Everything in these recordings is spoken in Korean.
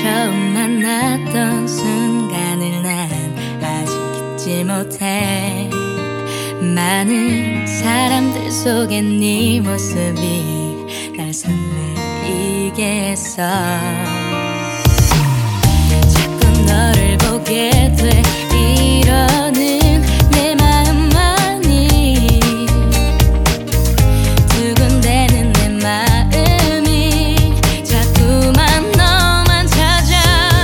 처음 만났던 순간을 난 아직 잊지 못해. 많은 사람들 속에 네 모습이 날 설레이게 했어. 자꾸 너를 보게 돼. 이러는 내 마음만이 두근대는 내 마음이 자꾸만 너만 찾아.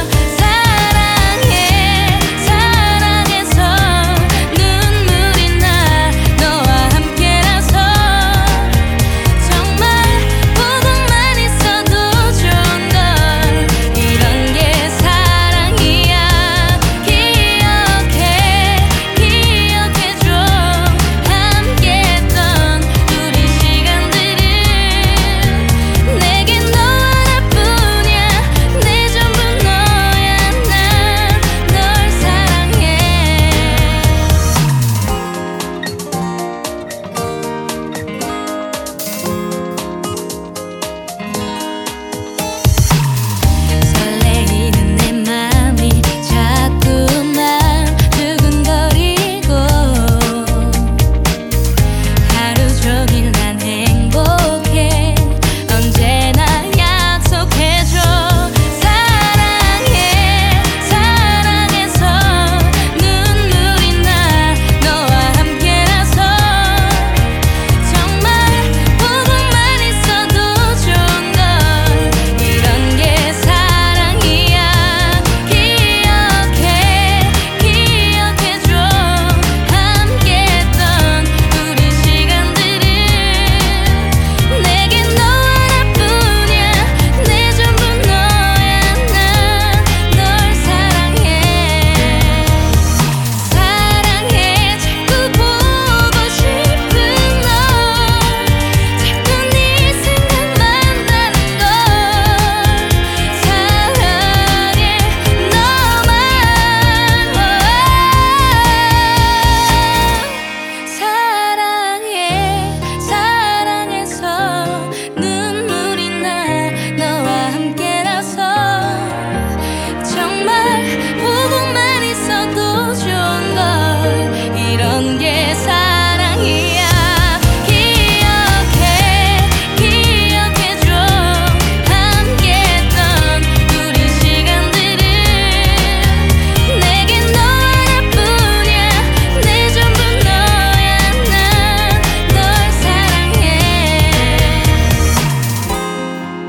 사랑해 사랑해서 눈물이 나. 너와 함께라서 정말 보고만 있어도 좋은 걸. 이런 게 사랑이야. 기억해줘. 함께했던 우리 시간들을. 내겐 너 하나뿐이야. 내 전부 너야. 난 널 사랑해. 설레이는 내 맘이 자꾸만 두근거리고. 하루 종일 난 행복해. 언제나 약속해줘. 사랑해 사랑해서 눈물이 나. 너와 함께라서 정말 보고만 있어도 좋은 걸. 이런 게 사랑이야. 기억해줘. 함께했던 우리 시간들을. 내겐 너 하나뿐이야. 내 전부 너야. 난 널 사랑해. 사랑해. 자꾸 보고 싶은 널. 자꾸 네 생각만 나는 걸. 사랑해 너만. 사랑해 사랑해서 눈물이 나. 너와 함께라서 정말 보고만 있어도 좋은 걸. 이런 게 사랑이야. 기억해줘. 함께했던 우리 시간들을. 내겐 너 하나뿐이야. 내 전부 너야. 난 널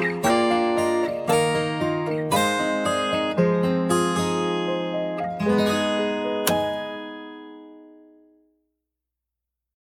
사랑해.